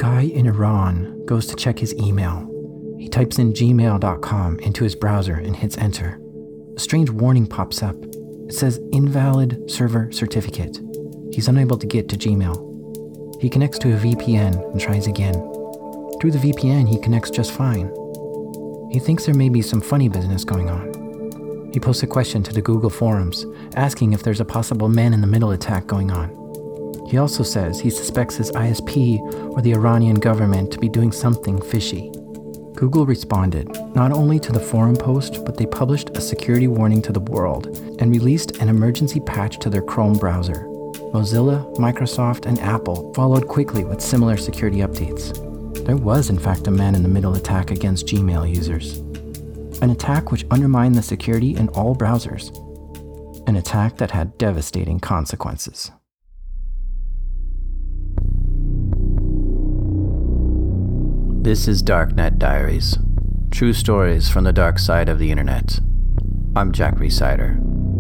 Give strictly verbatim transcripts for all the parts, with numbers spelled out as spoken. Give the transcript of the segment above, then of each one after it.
guy in Iran goes to check his email. He types in gmail dot com into his browser and hits enter. A strange warning pops up. It says invalid server certificate. He's unable to get to Gmail. He connects to a V P N and tries again. Through the V P N, he connects just fine. He thinks there may be some funny business going on. He posts a question to the Google forums, asking if there's a possible man-in-the-middle attack going on. He also says he suspects his I S P or the Iranian government to be doing something fishy. Google responded not only to the forum post, but they published a security warning to the world and released an emergency patch to their Chrome browser. Mozilla, Microsoft, and Apple followed quickly with similar security updates. There was, in fact, a man-in-the-middle attack against Gmail users. An attack which undermined the security in all browsers. An attack that had devastating consequences. This is Darknet Diaries. True stories from the dark side of the internet. I'm Jack Rhysider.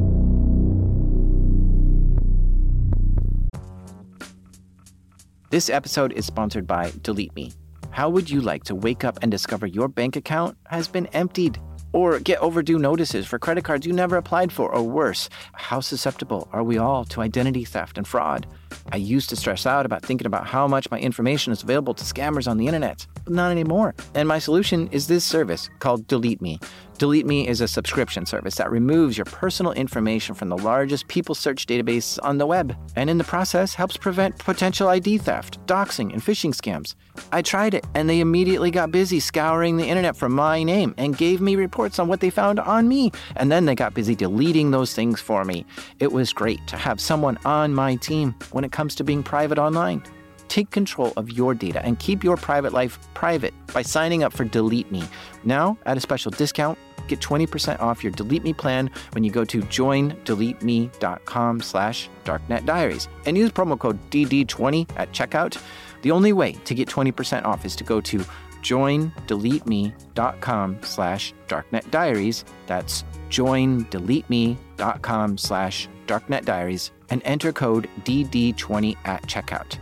This episode is sponsored by Delete Me. How would you like to wake up and discover your bank account has been emptied? Or get overdue notices for credit cards you never applied for, or worse, how susceptible are we all to identity theft and fraud? I used to stress out about thinking about how much my information is available to scammers on the internet, but not anymore. And my solution is this service called Delete Me. Delete Me is a subscription service that removes your personal information from the largest people search database on the web, and in the process helps prevent potential I D theft, doxing, and phishing scams. I tried it, and they immediately got busy scouring the internet for my name and gave me reports on what they found on me, and then they got busy deleting those things for me. It was great to have someone on my team when it comes to being private online. Take control of your data and keep your private life private by signing up for Delete Me. Now, at a special discount, get twenty percent off your Delete Me plan when you go to join delete me dot com slash darknet diaries and use promo code D D twenty at checkout. The only way to get twenty percent off is to go to join delete me dot com slash darknet diaries. That's join delete me dot com slash darknet diaries and enter code D D twenty at checkout.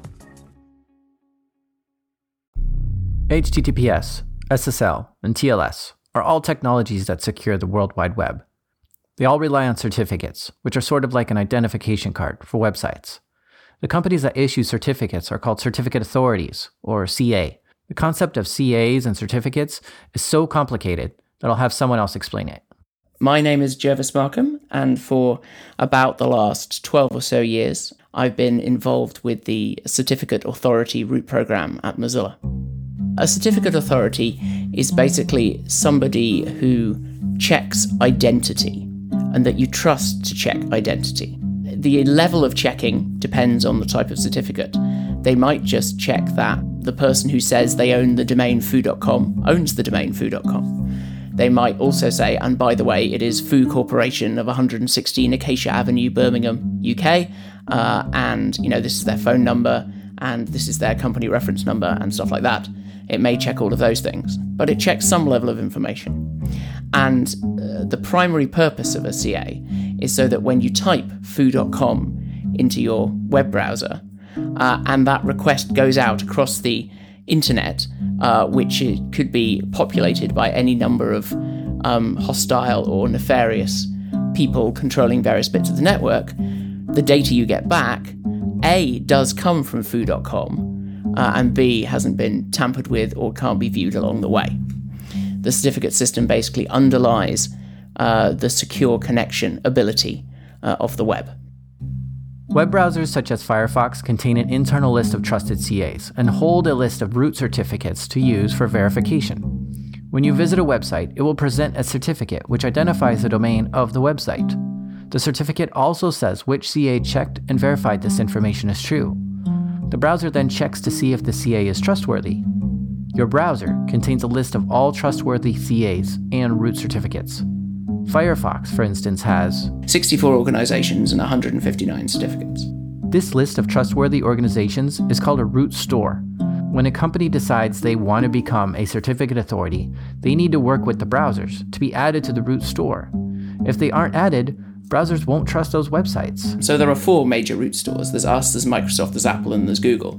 H T T P S, S S L, and T L S are all technologies that secure the World Wide Web. They all rely on certificates, which are sort of like an identification card for websites. The companies that issue certificates are called certificate authorities, or C A. The concept of C As and certificates is so complicated that I'll have someone else explain it. My name is Jervis Markham, and for about the last twelve or so years, I've been involved with the Certificate Authority root program at Mozilla. A certificate authority is basically somebody who checks identity and that you trust to check identity. The level of checking depends on the type of certificate. They might just check that the person who says they own the domain foo dot com owns the domain foo dot com. They might also say, and by the way, it is Foo Corporation of one hundred sixteen Acacia Avenue, Birmingham, U K, uh, and you know this is their phone number, and this is their company reference number, and stuff like that. It may check all of those things, but it checks some level of information. And uh, the primary purpose of a C A is so that when you type foo dot com into your web browser, uh, and that request goes out across the internet, uh, which it could be populated by any number of um, hostile or nefarious people controlling various bits of the network, the data you get back, A, does come from foo dot com, Uh, and B, hasn't been tampered with or can't be viewed along the way. The certificate system basically underlies uh, the secure connection ability uh, of the web. Web browsers such as Firefox contain an internal list of trusted C As and hold a list of root certificates to use for verification. When you visit a website, it will present a certificate which identifies the domain of the website. The certificate also says which C A checked and verified this information is true. The browser then checks to see if the C A is trustworthy. Your browser contains a list of all trustworthy C As and root certificates. Firefox, for instance, has sixty-four organizations and one hundred fifty-nine certificates. This list of trustworthy organizations is called a root store. When a company decides they want to become a certificate authority, they need to work with the browsers to be added to the root store. If they aren't added, browsers won't trust those websites. So there are four major root stores. There's us, there's Microsoft, there's Apple, and there's Google.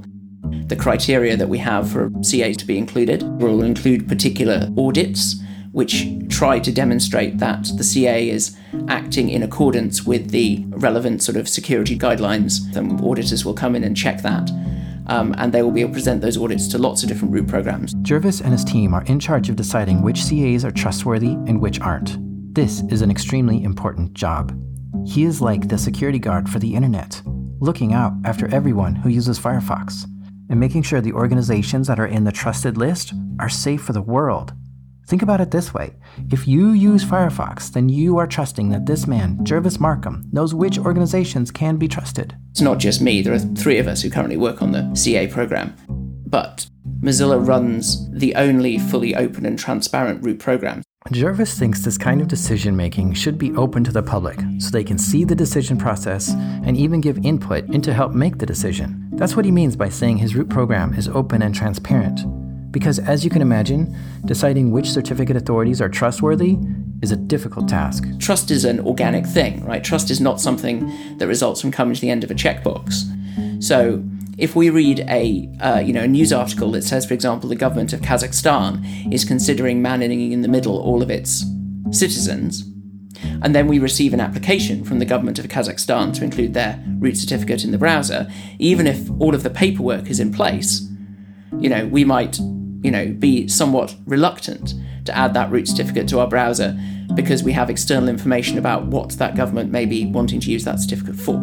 The criteria that we have for C As to be included will include particular audits which try to demonstrate that the C A is acting in accordance with the relevant sort of security guidelines. Then auditors will come in and check that. Um, and they will be able to present those audits to lots of different root programs. Jervis and his team are in charge of deciding which C As are trustworthy and which aren't. This is an extremely important job. He is like the security guard for the internet, looking out after everyone who uses Firefox, and making sure the organizations that are in the trusted list are safe for the world. Think about it this way. If you use Firefox, then you are trusting that this man, Jervis Markham, knows which organizations can be trusted. It's not just me. There are three of us who currently work on the C A program. But Mozilla runs the only fully open and transparent root program. Jervis thinks this kind of decision-making should be open to the public so they can see the decision process and even give input into help make the decision. That's what he means by saying his root program is open and transparent. Because as you can imagine, deciding which certificate authorities are trustworthy is a difficult task. Trust is an organic thing, right? Trust is not something that results from coming to the end of a checkbox. So if we read a uh, you know a news article that says, for example, the government of Kazakhstan is considering manning in the middle all of its citizens, and then we receive an application from the government of Kazakhstan to include their root certificate in the browser, even if all of the paperwork is in place, you know, we might you know, be somewhat reluctant to add that root certificate to our browser because we have external information about what that government may be wanting to use that certificate for.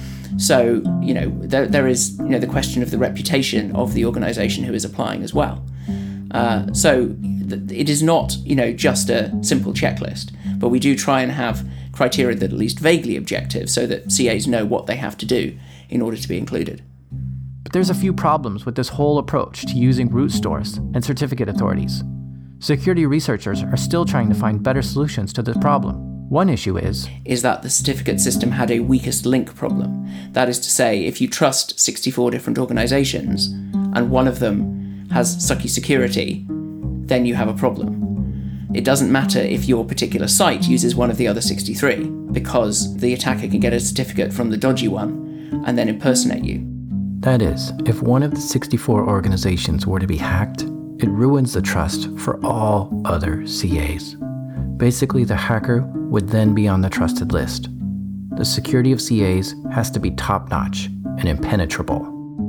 So, you know, there, there is, you know, the question of the reputation of the organization who is applying as well. Uh, so th- it is not, you know, just a simple checklist, but we do try and have criteria that are at least vaguely objective so that C As know what they have to do in order to be included. But there's a few problems with this whole approach to using root stores and certificate authorities. Security researchers are still trying to find better solutions to this problem. One issue is is that the certificate system had a weakest link problem. That is to say, if you trust sixty-four different organizations and one of them has sucky security, then you have a problem. It doesn't matter if your particular site uses one of the other sixty-three, because the attacker can get a certificate from the dodgy one and then impersonate you. That is, if one of the sixty-four organizations were to be hacked, it ruins the trust for all other C As. Basically, the hacker would then be on the trusted list. The security of C As has to be top-notch and impenetrable.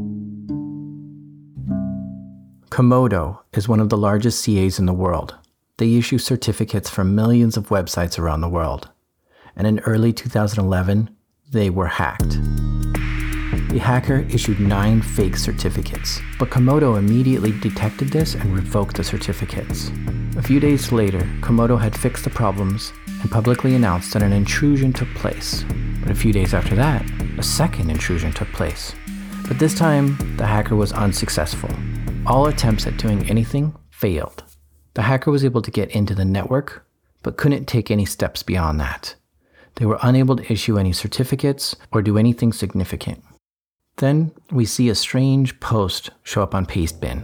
Comodo is one of the largest C As in the world. They issue certificates for millions of websites around the world. And in early two thousand eleven, they were hacked. The hacker issued nine fake certificates, but Comodo immediately detected this and revoked the certificates. A few days later, Comodo had fixed the problems and publicly announced that an intrusion took place. But a few days after that, a second intrusion took place. But this time, the hacker was unsuccessful. All attempts at doing anything failed. The hacker was able to get into the network, but couldn't take any steps beyond that. They were unable to issue any certificates or do anything significant. Then we see a strange post show up on Pastebin.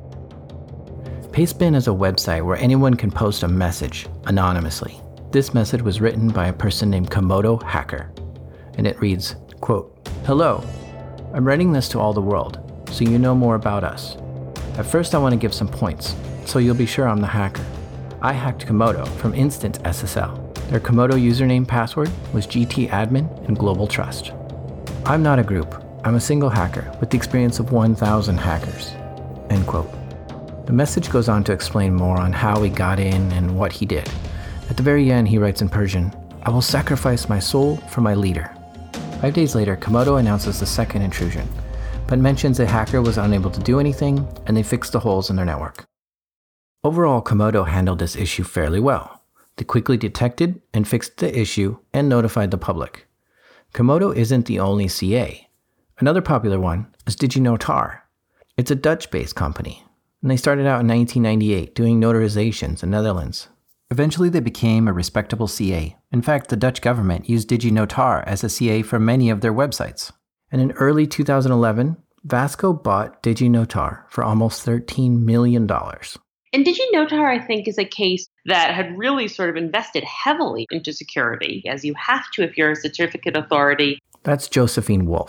Pastebin is a website where anyone can post a message anonymously. This message was written by a person named Comodo Hacker, and it reads, quote, "Hello, I'm writing this to all the world, so you know more about us. At first I want to give some points, so you'll be sure I'm the hacker. I hacked Comodo from Instant S S L. Their Comodo username password was G T admin and Global Trust. I'm not a group. I'm a single hacker with the experience of one thousand hackers." End quote. The message goes on to explain more on how he got in and what he did. At the very end, he writes in Persian, "I will sacrifice my soul for my leader." Five days later, Comodo announces the second intrusion, but mentions a hacker was unable to do anything and they fixed the holes in their network. Overall, Comodo handled this issue fairly well. They quickly detected and fixed the issue and notified the public. Comodo isn't the only C A. Another popular one is DigiNotar. It's a Dutch-based company, and they started out in nineteen ninety-eight doing notarizations in the Netherlands. Eventually, they became a respectable C A. In fact, the Dutch government used DigiNotar as a C A for many of their websites. And in early two thousand eleven, Vasco bought DigiNotar for almost thirteen million dollars. And DigiNotar, I think, is a case that had really sort of invested heavily into security, as you have to if you're a certificate authority. That's Josephine Wolf.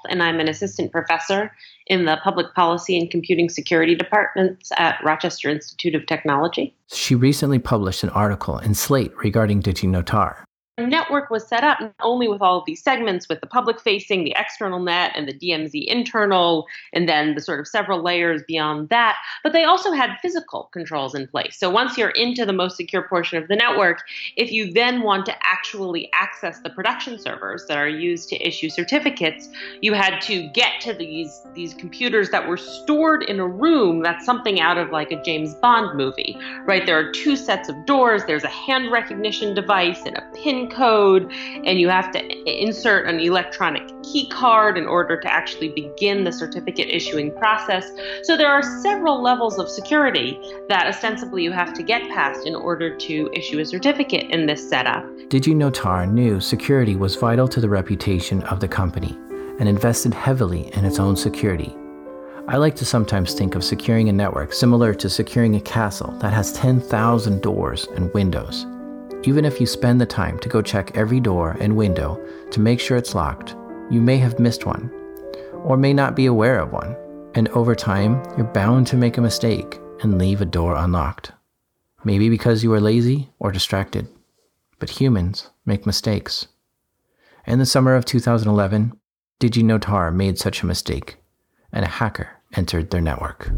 and I'm an assistant professor in the Public Policy and Computing Security departments at Rochester Institute of Technology. She recently published an article in Slate regarding DigiNotar. The network was set up not only with all of these segments, with the public-facing, the external net, and the D M Z internal, and then the sort of several layers beyond that, but they also had physical controls in place. So once you're into the most secure portion of the network, if you then want to actually access the production servers that are used to issue certificates, you had to get to these, these computers that were stored in a room. That's something out of like a James Bond movie, right? There are two sets of doors. There's a hand recognition device and a PIN code, and you have to insert an electronic key card in order to actually begin the certificate issuing process. So there are several levels of security that ostensibly you have to get past in order to issue a certificate in this setup. DigiNotar knew security was vital to the reputation of the company and invested heavily in its own security. I like to sometimes think of securing a network similar to securing a castle that has ten thousand doors and windows. Even if you spend the time to go check every door and window to make sure it's locked, you may have missed one, or may not be aware of one, and over time, you're bound to make a mistake and leave a door unlocked. Maybe because you were lazy or distracted, but humans make mistakes. In the summer of two thousand eleven, DigiNotar made such a mistake, and a hacker entered their network.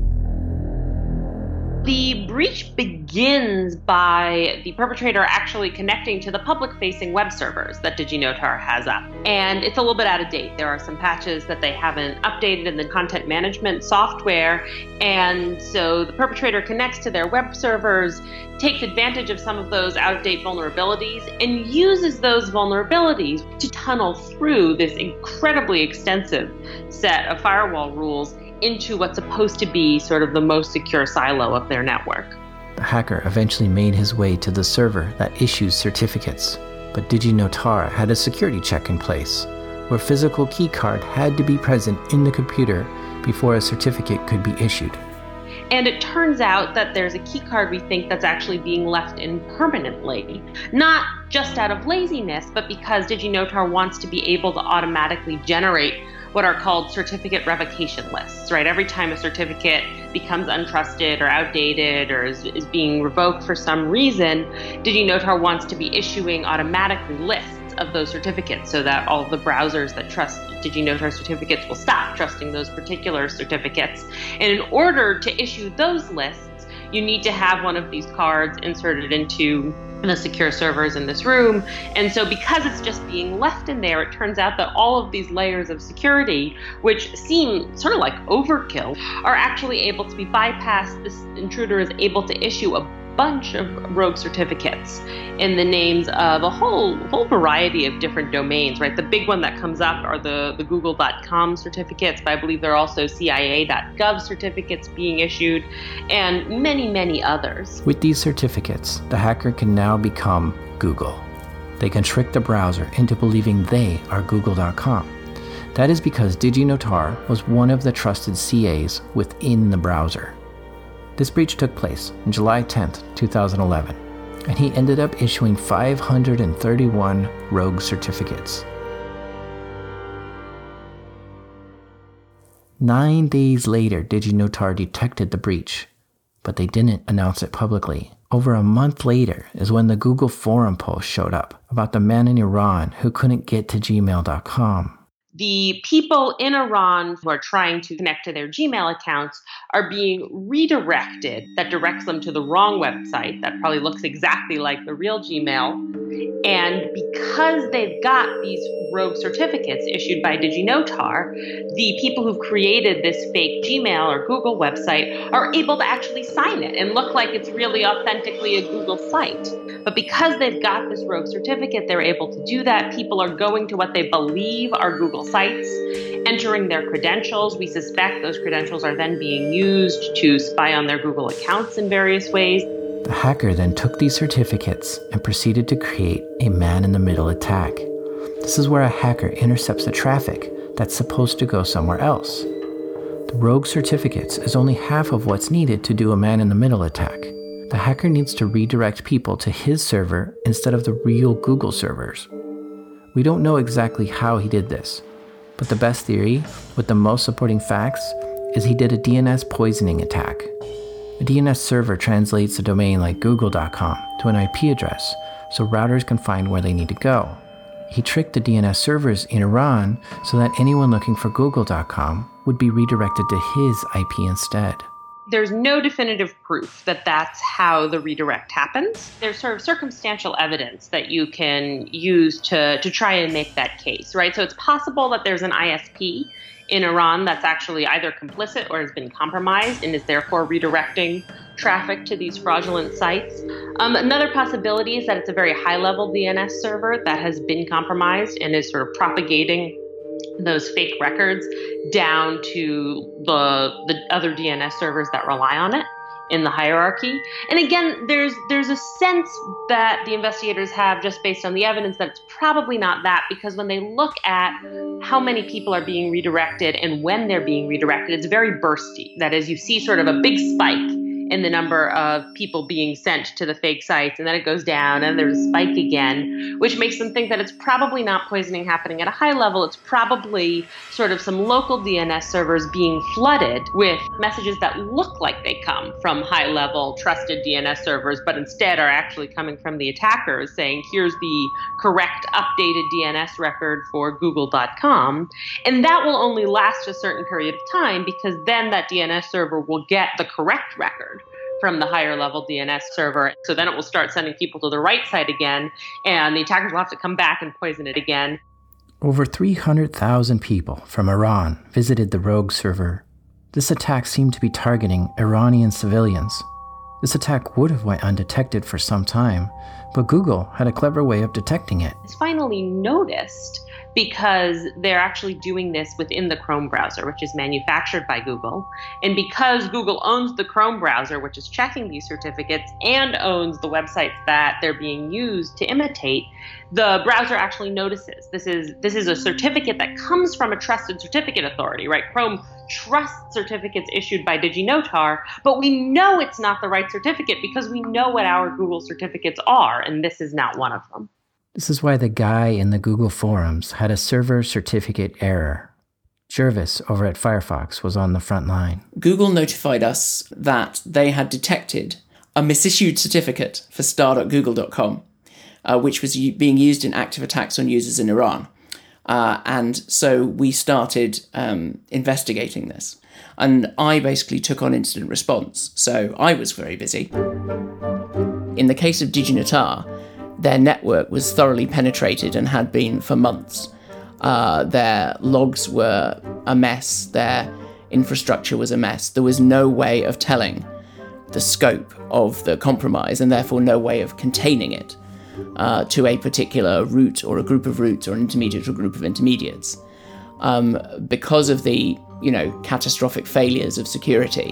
The breach begins by the perpetrator actually connecting to the public-facing web servers that DigiNotar has up. And it's a little bit out of date. There are some patches that they haven't updated in the content management software. And so the perpetrator connects to their web servers, takes advantage of some of those out-of-date vulnerabilities, and uses those vulnerabilities to tunnel through this incredibly extensive set of firewall rules into what's supposed to be sort of the most secure silo of their network. The hacker eventually made his way to the server that issues certificates, but DigiNotar had a security check in place, where physical keycard had to be present in the computer before a certificate could be issued. And it turns out that there's a keycard we think that's actually being left in permanently, not just out of laziness, but because DigiNotar wants to be able to automatically generate what are called certificate revocation lists, right? Every time a certificate becomes untrusted or outdated or is, is being revoked for some reason, DigiNotar wants to be issuing automatically lists of those certificates so that all of the browsers that trust DigiNotar certificates will stop trusting those particular certificates. And in order to issue those lists, you need to have one of these cards inserted into the secure servers in this room. And so because it's just being left in there, it turns out that all of these layers of security, which seem sort of like overkill, are actually able to be bypassed. This intruder is able to issue a bunch of rogue certificates in the names of a whole whole variety of different domains, right? The big one that comes up are the, the google dot com certificates, but I believe there are also C I A dot gov certificates being issued, and many, many others. With these certificates, the hacker can now become Google. They can trick the browser into believing they are google dot com. That is because DigiNotar was one of the trusted C As within the browser. This breach took place on July tenth, two thousand eleven, and he ended up issuing five hundred thirty-one rogue certificates. Nine days later, DigiNotar detected the breach, but they didn't announce it publicly. Over a month later is when the Google forum post showed up about the man in Iran who couldn't get to gmail dot com. The people in Iran who are trying to connect to their Gmail accounts are being redirected. That directs them to the wrong website that probably looks exactly like the real Gmail. And because they've got these rogue certificates issued by DigiNotar, the people who've created this fake Gmail or Google website are able to actually sign it and look like it's really authentically a Google site. But because they've got this rogue certificate, they're able to do that. People are going to what they believe are Google sites, entering their credentials. We suspect those credentials are then being used to spy on their Google accounts in various ways. The hacker then took these certificates and proceeded to create a man-in-the-middle attack. This is where a hacker intercepts the traffic that's supposed to go somewhere else. The rogue certificates is only half of what's needed to do a man-in-the-middle attack. The hacker needs to redirect people to his server instead of the real Google servers. We don't know exactly how he did this, But the best theory, with the most supporting facts, is he did a D N S poisoning attack. A D N S server translates a domain like google dot com to an I P address so routers can find where they need to go. He tricked the D N S servers in Iran so that anyone looking for google dot com would be redirected to his I P instead. There's no definitive proof that that's how the redirect happens. There's sort of circumstantial evidence that you can use to, to try and make that case, right? So it's possible that there's an I S P in Iran that's actually either complicit or has been compromised and is therefore redirecting traffic to these fraudulent sites. Um, another possibility is that it's a very high-level D N S server that has been compromised and is sort of propagating those fake records down to the the other D N S servers that rely on it in the hierarchy. And again, there's there's a sense that the investigators have just based on the evidence that it's probably not that, because when they look at how many people are being redirected and when they're being redirected, it's very bursty. That is, you see sort of a big spike in the number of people being sent to the fake sites, and then it goes down, and there's a spike again, which makes them think that it's probably not poisoning happening at a high level. It's probably sort of some local D N S servers being flooded with messages that look like they come from high-level trusted D N S servers, but instead are actually coming from the attackers saying, here's the correct updated D N S record for google dot com. And that will only last a certain period of time, because then that D N S server will get the correct record from the higher level D N S server. So then it will start sending people to the right site again, and the attackers will have to come back and poison it again. Over three hundred thousand people from Iran visited the rogue server. This attack seemed to be targeting Iranian civilians. This attack would have went undetected for some time, but Google had a clever way of detecting it. It's finally noticed because they're actually doing this within the Chrome browser, which is manufactured by Google. And because Google owns the Chrome browser, which is checking these certificates, and owns the websites that they're being used to imitate, the browser actually notices. This is this is a certificate that comes from a trusted certificate authority, right? Chrome trusts certificates issued by DigiNotar, but we know it's not the right certificate because we know what our Google certificates are, and this is not one of them. This is why the guy in the Google forums had a server certificate error. Jervis over at Firefox was on the front line. Google notified us that they had detected a misissued certificate for star dot google dot com, uh, which was u- being used in active attacks on users in Iran. Uh, and so we started um, investigating this. And I basically took on incident response. So I was very busy. In the case of DigiNotar, their network was thoroughly penetrated and had been for months. Uh, their logs were a mess. Their infrastructure was a mess. There was no way of telling the scope of the compromise, and therefore no way of containing it uh, to a particular root or a group of roots or an intermediate or group of intermediates. Um, because of the, you know, catastrophic failures of security,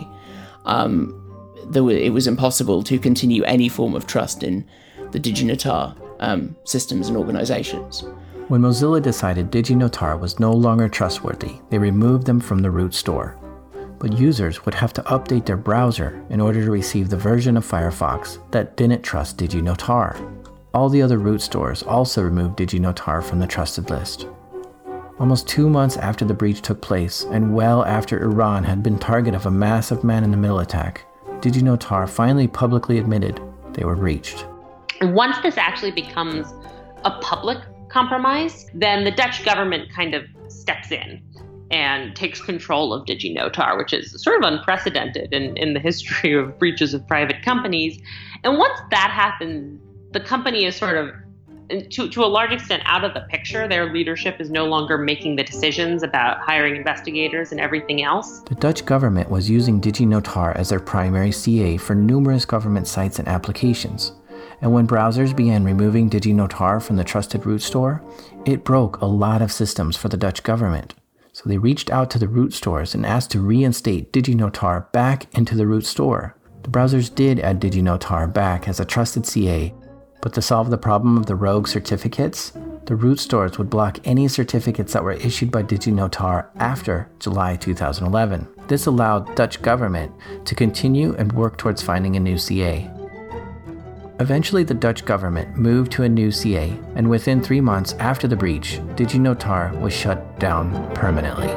um, there were, it was impossible to continue any form of trust in the DigiNotar um, systems and organizations. When Mozilla decided DigiNotar was no longer trustworthy, they removed them from the root store. But users would have to update their browser in order to receive the version of Firefox that didn't trust DigiNotar. All the other root stores also removed DigiNotar from the trusted list. Almost two months after the breach took place, and well after Iran had been target of a massive man-in-the-middle attack, DigiNotar finally publicly admitted they were breached. And once this actually becomes a public compromise, then the Dutch government kind of steps in and takes control of DigiNotar, which is sort of unprecedented in, in the history of breaches of private companies. And once that happens, the company is sort of, to, to a large extent, out of the picture. Their leadership is no longer making the decisions about hiring investigators and everything else. The Dutch government was using DigiNotar as their primary C A for numerous government sites and applications. And when browsers began removing DigiNotar from the trusted root store, it broke a lot of systems for the Dutch government. So they reached out to the root stores and asked to reinstate DigiNotar back into the root store. The browsers did add DigiNotar back as a trusted C A, but to solve the problem of the rogue certificates, the root stores would block any certificates that were issued by DigiNotar after July two thousand eleven. This allowed Dutch government to continue and work towards finding a new C A. Eventually, the Dutch government moved to a new C A, and within three months after the breach, DigiNotar was shut down permanently.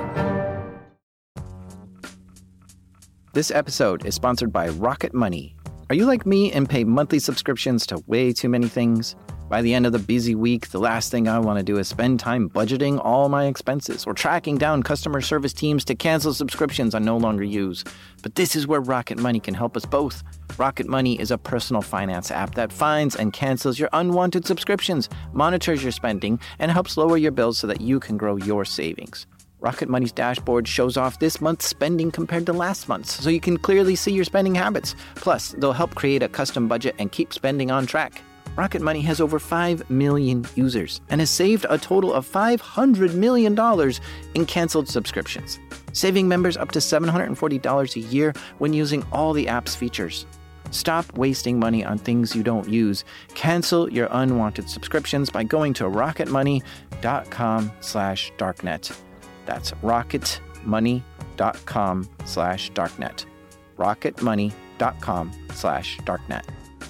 This episode is sponsored by Rocket Money. Are you like me and pay monthly subscriptions to way too many things? By the end of the busy week, the last thing I want to do is spend time budgeting all my expenses or tracking down customer service teams to cancel subscriptions I no longer use. But this is where Rocket Money can help us both. Rocket Money is a personal finance app that finds and cancels your unwanted subscriptions, monitors your spending, and helps lower your bills so that you can grow your savings. Rocket Money's dashboard shows off this month's spending compared to last month's, so you can clearly see your spending habits. Plus, they'll help create a custom budget and keep spending on track. Rocket Money has over five million users and has saved a total of five hundred million dollars in canceled subscriptions, saving members up to seven hundred forty dollars a year when using all the app's features. Stop wasting money on things you don't use. Cancel your unwanted subscriptions by going to rocketmoney.com slash darknet. That's rocketmoney.com slash darknet. rocketmoney.com slash darknet.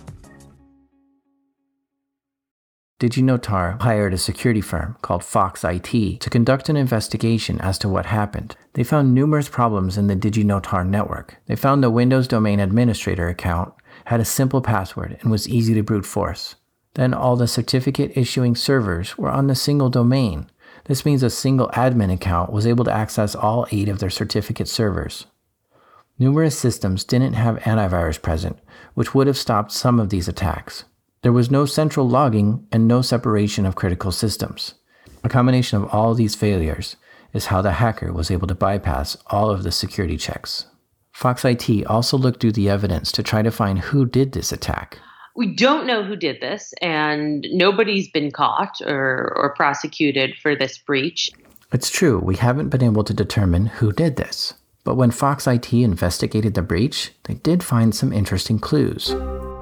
DigiNotar hired a security firm called Fox I T to conduct an investigation as to what happened. They found numerous problems in the DigiNotar network. They found the Windows Domain Administrator account had a simple password and was easy to brute force. Then all the certificate issuing servers were on the single domain. This means a single admin account was able to access all eight of their certificate servers. Numerous systems didn't have antivirus present, which would have stopped some of these attacks. There was no central logging and no separation of critical systems. A combination of all these failures is how the hacker was able to bypass all of the security checks. Fox I T also looked through the evidence to try to find who did this attack. We don't know who did this, and nobody's been caught or, or prosecuted for this breach. It's true, we haven't been able to determine who did this. But when Fox I T investigated the breach, they did find some interesting clues.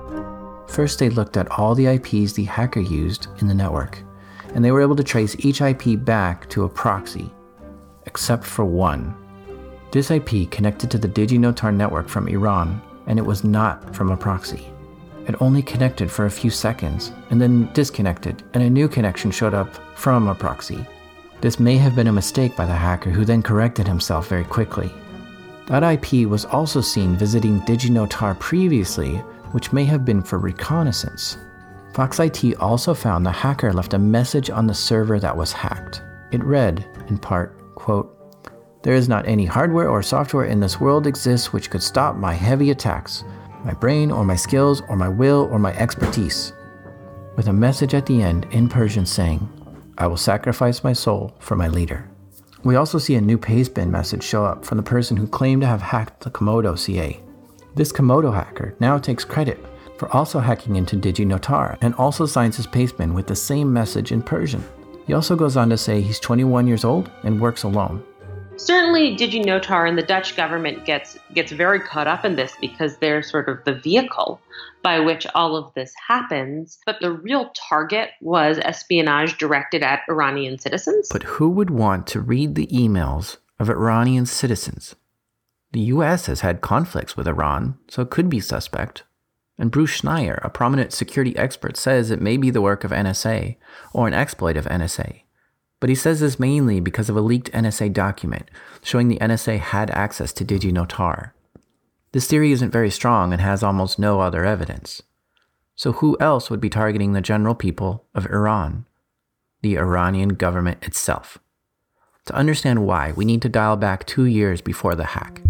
First, they looked at all the I Ps the hacker used in the network, and they were able to trace each I P back to a proxy, except for one. This I P connected to the DigiNotar network from Iran, and it was not from a proxy. It only connected for a few seconds, and then disconnected, and a new connection showed up from a proxy. This may have been a mistake by the hacker, who then corrected himself very quickly. That I P was also seen visiting DigiNotar previously, which may have been for reconnaissance. Fox I T also found the hacker left a message on the server that was hacked. It read, in part, quote, "There is not any hardware or software in this world exists which could stop my heavy attacks, my brain or my skills or my will or my expertise," with a message at the end in Persian saying, "I will sacrifice my soul for my leader." We also see a new pastebin message show up from the person who claimed to have hacked the Comodo C A. This Comodo hacker now takes credit for also hacking into DigiNotar and also signs his pastebin with the same message in Persian. He also goes on to say he's twenty-one years old and works alone. Certainly, DigiNotar and the Dutch government gets gets very caught up in this because they're sort of the vehicle by which all of this happens. But the real target was espionage directed at Iranian citizens. But who would want to read the emails of Iranian citizens? The U S has had conflicts with Iran, so it could be suspect. And Bruce Schneier, a prominent security expert, says it may be the work of N S A or an exploit of N S A. But he says this mainly because of a leaked N S A document showing the N S A had access to DigiNotar. This theory isn't very strong and has almost no other evidence. So who else would be targeting the general people of Iran? The Iranian government itself. To understand why, we need to dial back two years before the hack.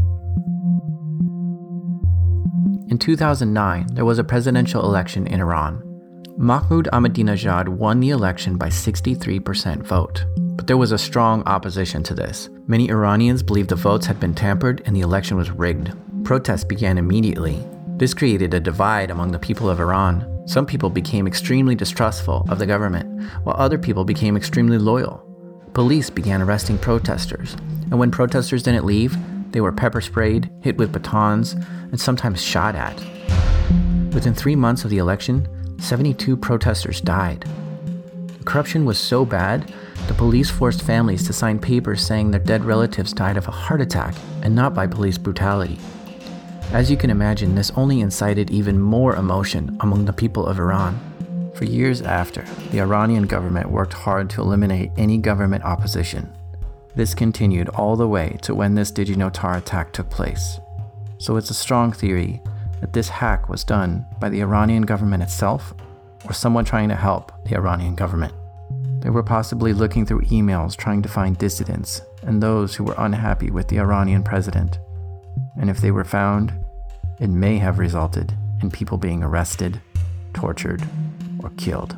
In two thousand nine, there was a presidential election in Iran. Mahmoud Ahmadinejad won the election by sixty-three percent vote. But there was a strong opposition to this. Many Iranians believed the votes had been tampered and the election was rigged. Protests began immediately. This created a divide among the people of Iran. Some people became extremely distrustful of the government, while other people became extremely loyal. Police began arresting protesters, and when protesters didn't leave, they were pepper sprayed, hit with batons, and sometimes shot at. Within three months of the election, seventy-two protesters died. The corruption was so bad, the police forced families to sign papers saying their dead relatives died of a heart attack and not by police brutality. As you can imagine, this only incited even more emotion among the people of Iran. For years after, the Iranian government worked hard to eliminate any government opposition. This continued all the way to when this DigiNotar attack took place. So it's a strong theory that this hack was done by the Iranian government itself or someone trying to help the Iranian government. They were possibly looking through emails trying to find dissidents and those who were unhappy with the Iranian president. And if they were found, it may have resulted in people being arrested, tortured, or killed.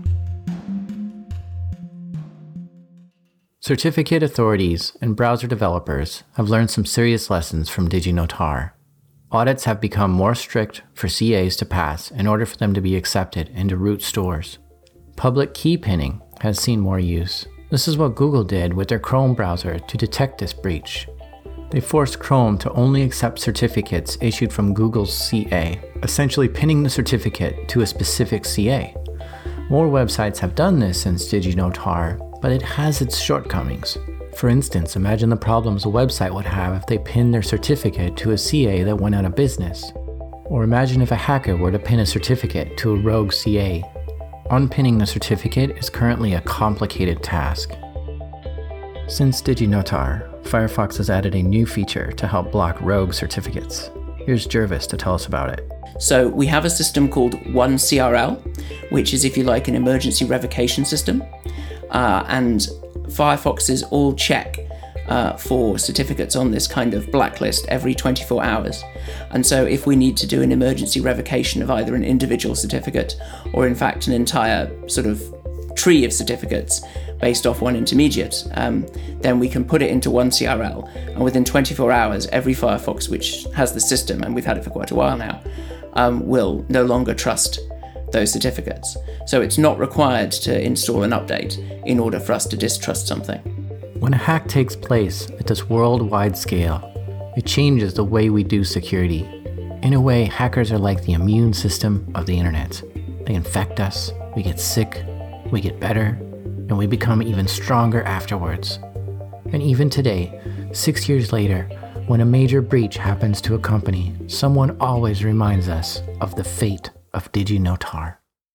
Certificate authorities and browser developers have learned some serious lessons from DigiNotar. Audits have become more strict for C As to pass in order for them to be accepted into root stores. Public key pinning has seen more use. This is what Google did with their Chrome browser to detect this breach. They forced Chrome to only accept certificates issued from Google's C A, essentially pinning the certificate to a specific C A. More websites have done this since DigiNotar, but it has its shortcomings. For instance, imagine the problems a website would have if they pinned their certificate to a C A that went out of business. Or imagine if a hacker were to pin a certificate to a rogue C A. Unpinning the certificate is currently a complicated task. Since DigiNotar, Firefox has added a new feature to help block rogue certificates. Here's Jervis to tell us about it. So we have a system called one C R L, which is, if you like, an emergency revocation system. Uh, and Firefoxes all check uh, for certificates on this kind of blacklist every twenty-four hours. And so if we need to do an emergency revocation of either an individual certificate or in fact an entire sort of tree of certificates based off one intermediate, um, then we can put it into one C R L. And within twenty-four hours, every Firefox which has the system, and we've had it for quite a while now, um, will no longer trust those certificates. So it's not required to install an update in order for us to distrust something. When a hack takes place at this worldwide scale, it changes the way we do security. In a way, hackers are like the immune system of the internet. They infect us, we get sick, we get better, and we become even stronger afterwards. And even today, six years later, when a major breach happens to a company, someone always reminds us of the fate of DigiNotar.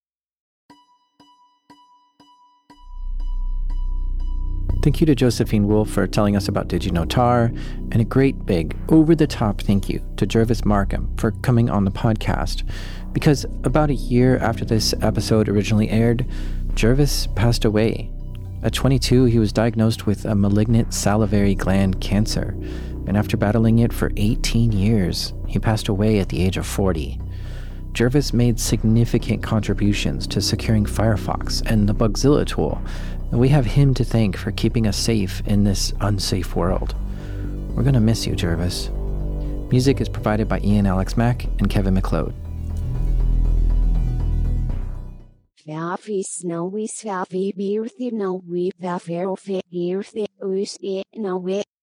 Thank you to Josephine Wolf for telling us about DigiNotar, and a great big, over-the-top thank you to Jervis Markham for coming on the podcast, because about a year after this episode originally aired, Jervis passed away. At twenty-two, he was diagnosed with a malignant salivary gland cancer, and after battling it for eighteen years, he passed away at the age of forty. Jervis made significant contributions to securing Firefox and the Bugzilla tool, and we have him to thank for keeping us safe in this unsafe world. We're gonna miss you, Jervis. Music is provided by Ian Alex Mack and Kevin McLeod. Swafi snowy swafi beerthy no we vafer fe earthy us e no we